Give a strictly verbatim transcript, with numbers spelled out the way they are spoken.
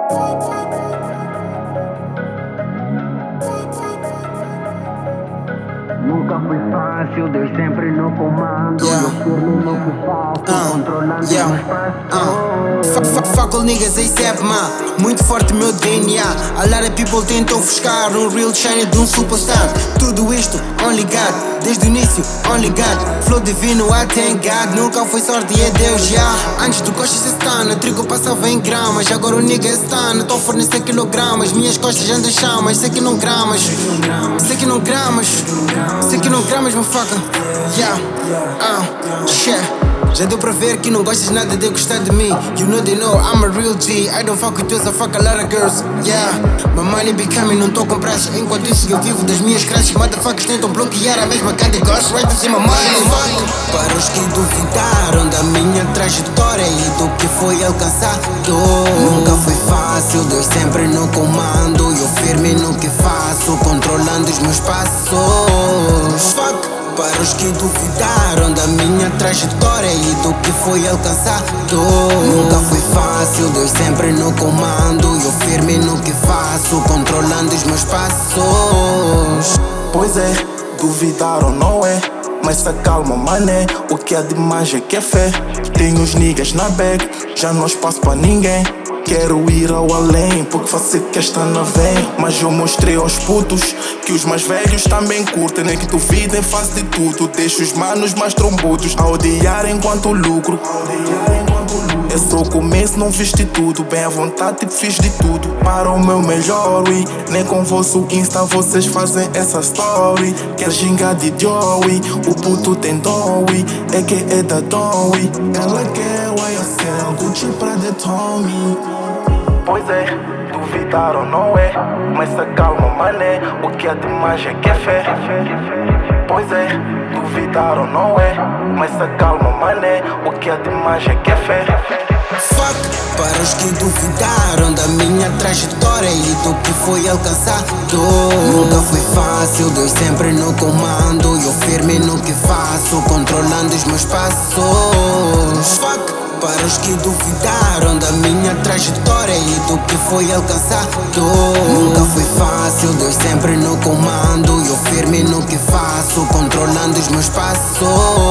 Nunca foi fácil, Deus sempre no comando. Yeah. Eu firme no que faço, Uh, controlando yeah. meus passos. Uh. Fuck, fuck, fuck all niggas ASAP, man. Muito forte meu D N A. A lot of people tentam ofuscar um real shine de um superstar. Tudo isto, only God. Desde o início, only God. Flow divino, I thank God. Nunca foi sorte e é Deus, já. Yeah. Antes do costas se stana, trigo passava em gramas. Agora o nigga é stana, tô a fornecer quilogramas. Minhas costas andam chamas, sei que não gramas. Sei que não gramas. Sei que não gramas, motherfucker. Yeah, uh, shit. Já deu pra ver que não gostas nada de gostar de mim. You know they know I'm a real G. I don't fuck with you, I fuck a lot of girls. Yeah, my money be coming, não tô com praxe. Enquanto isso eu vivo das minhas crashes. Motherfuckers tentam bloquear a mesma cara de ghost. Right to see my money, fuck. Para os que duvidaram da minha trajetória e do que foi alcançado, nunca foi fácil, Deus sempre no comando. Eu firme no que faço, controlando os meus passos. Fuck. Para os que duvidaram da minha trajetória e do que foi alcançado, nunca foi fácil, Deus sempre no comando. Eu firme no que faço, controlando os meus passos. Pois é, duvidaram não é, mas se acalma mané. O que é demais é que é fé. Tenho os niggas na bag, já não espaço pra ninguém. Quero ir ao além, porque faço que esta não vem. Mas eu mostrei aos putos que os mais velhos também curtem, nem que duvidem, faz de tudo. Deixo os manos mais trombudos a odiar enquanto lucro. É só o começo, não viste tudo. Bem à vontade, tipo, fiz de tudo para o meu melhor, e nem com vosso Insta vocês fazem essa story. Quer gingar de Joey, o puto tem dom, é que é da Dowie. Ela quer o Y S L, Gucci pra The Tommy. Pois é, duvidaram não é, mas se acalma mané. O que é demais é que é fé. Pois é, duvidaram não é, mas se acalma mané. O que é demais é que é fé. Fuck, para os que duvidaram da minha trajetória e do que foi alcançado, nunca foi fácil, Deus sempre no comando. Eu firme no que faço, controlando os meus passos. Fuck, para os que duvidaram da minha trajetória e do que foi alcançado, nunca foi fácil, Deus sempre no comando. Eu firme no que faço, controlando os meus passos.